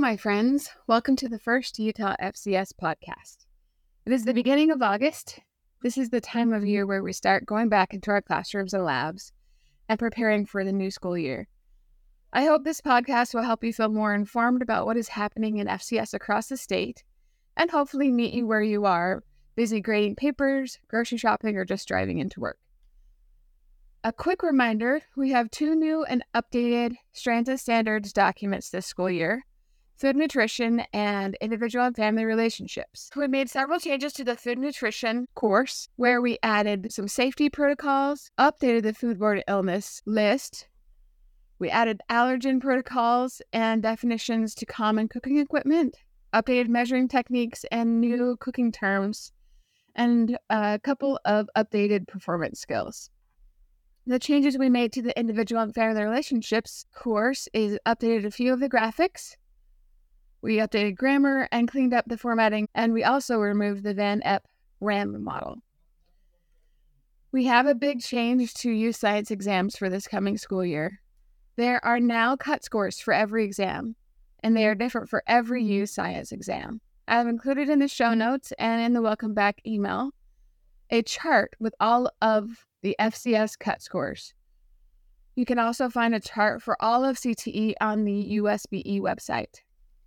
my friends. Welcome to the first Utah FCS podcast. It is the beginning of August. This is the time of year where we start going back into our classrooms and labs and preparing for the new school year. I hope this podcast will help you feel more informed about what is happening in FCS across the state and hopefully meet you where you are, busy grading papers, grocery shopping, or just driving into work. A quick reminder, we have 2 new and updated Strands and Standards documents this school year: Food Nutrition and Individual and Family Relationships. We made several changes to the Food Nutrition course where we added some safety protocols, updated the foodborne illness list. We added allergen protocols and definitions to common cooking equipment, updated measuring techniques and new cooking terms, and a couple of updated performance skills. The changes we made to the Individual and Family Relationships course is updated a few of the graphics. We updated grammar and cleaned up the formatting, and we also removed the Van Epp RAM model. We have a big change to youth science exams for this coming school year. There are now cut scores for every exam, and they are different for every youth science exam. I have included in the show notes and in the welcome back email a chart with all of the FCS cut scores. You can also find a chart for all of CTE on the USBE website.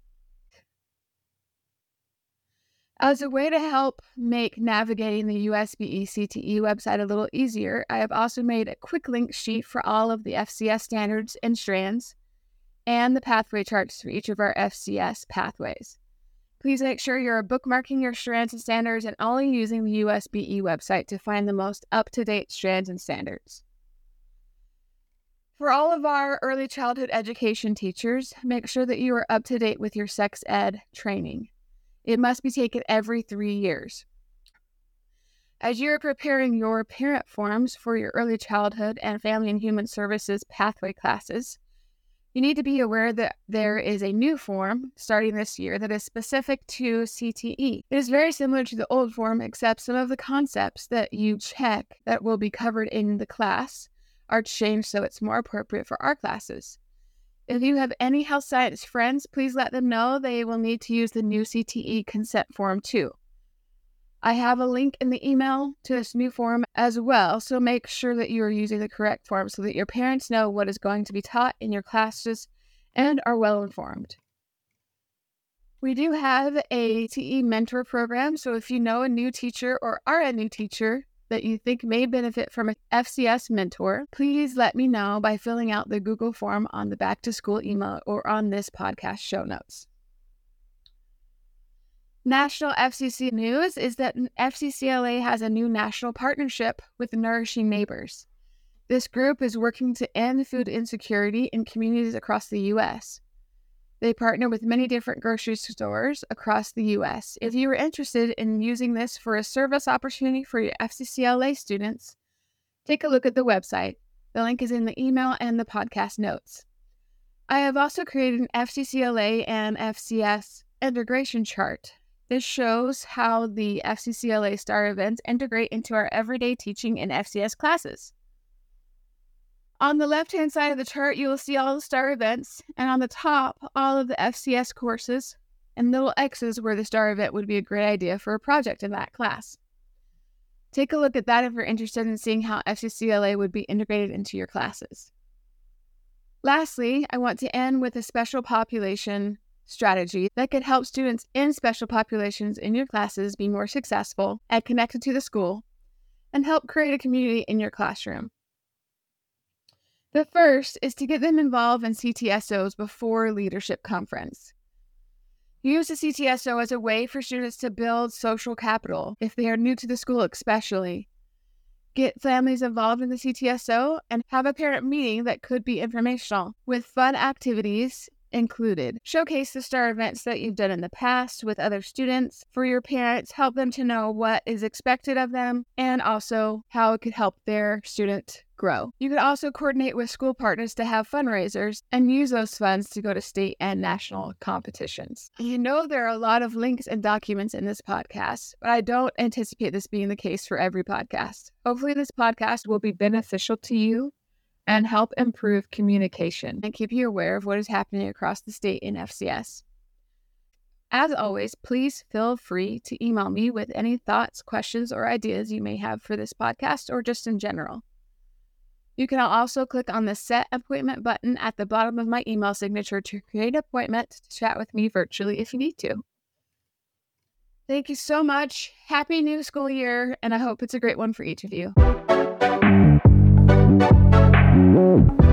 As a way to help make navigating the USBE CTE website a little easier, I have also made a quick link sheet for all of the FCS standards and strands and the pathway charts for each of our FCS pathways. Please make sure you're bookmarking your strands and standards and only using the USBE website to find the most up-to-date strands and standards. For all of our early childhood education teachers, make sure that you are up to date with your sex ed training. It must be taken every 3 years. As you're preparing your parent forms for your early childhood and family and human services pathway classes, you need to be aware that there is a new form starting this year that is specific to CTE. It is very similar to the old form, except some of the concepts that you check that will be covered in the class are changed so it's more appropriate for our classes. If you have any health science friends, please let them know they will need to use the new CTE consent form too. I have a link in the email to this new form as well, so make sure that you are using the correct form so that your parents know what is going to be taught in your classes and are well informed. We do have a CTE mentor program, so if you know a new teacher or are a new teacher that you think may benefit from an FCS mentor, please let me know by filling out the Google form on the back to school email or on this podcast show notes. National FCC news is that FCCLA has a new national partnership with Nourishing Neighbors. This group is working to end food insecurity in communities across the U.S. They partner with many different grocery stores across the U.S. If you are interested in using this for a service opportunity for your FCCLA students, take a look at the website. The link is in the email and the podcast notes. I have also created an FCCLA and FCS integration chart. This shows how the FCCLA STAR events integrate into our everyday teaching in FCS classes. On the left-hand side of the chart, you will see all the STAR events, and on the top, all of the FCS courses, and little X's where the STAR event would be a great idea for a project in that class. Take a look at that if you're interested in seeing how FCCLA would be integrated into your classes. Lastly, I want to end with a special population strategy that could help students in special populations in your classes be more successful and connected to the school, and help create a community in your classroom. The first is to get them involved in CTSOs before leadership conference. Use the CTSO as a way for students to build social capital if they are new to the school especially. Get families involved in the CTSO and have a parent meeting that could be informational with fun activities included. Showcase the STAR events that you've done in the past with other students for your parents. Help them to know what is expected of them and also how it could help their student grow. You could also coordinate with school partners to have fundraisers and use those funds to go to state and national competitions. You know there are a lot of links and documents in this podcast, but I don't anticipate this being the case for every podcast. Hopefully this podcast will be beneficial to you and help improve communication and keep you aware of what is happening across the state in FCS. As always, please feel free to email me with any thoughts, questions, or ideas you may have for this podcast or just in general. You can also click on the Set Appointment button at the bottom of my email signature to create an appointment to chat with me virtually if you need to. Thank you so much. Happy new school year, and I hope it's a great one for each of you.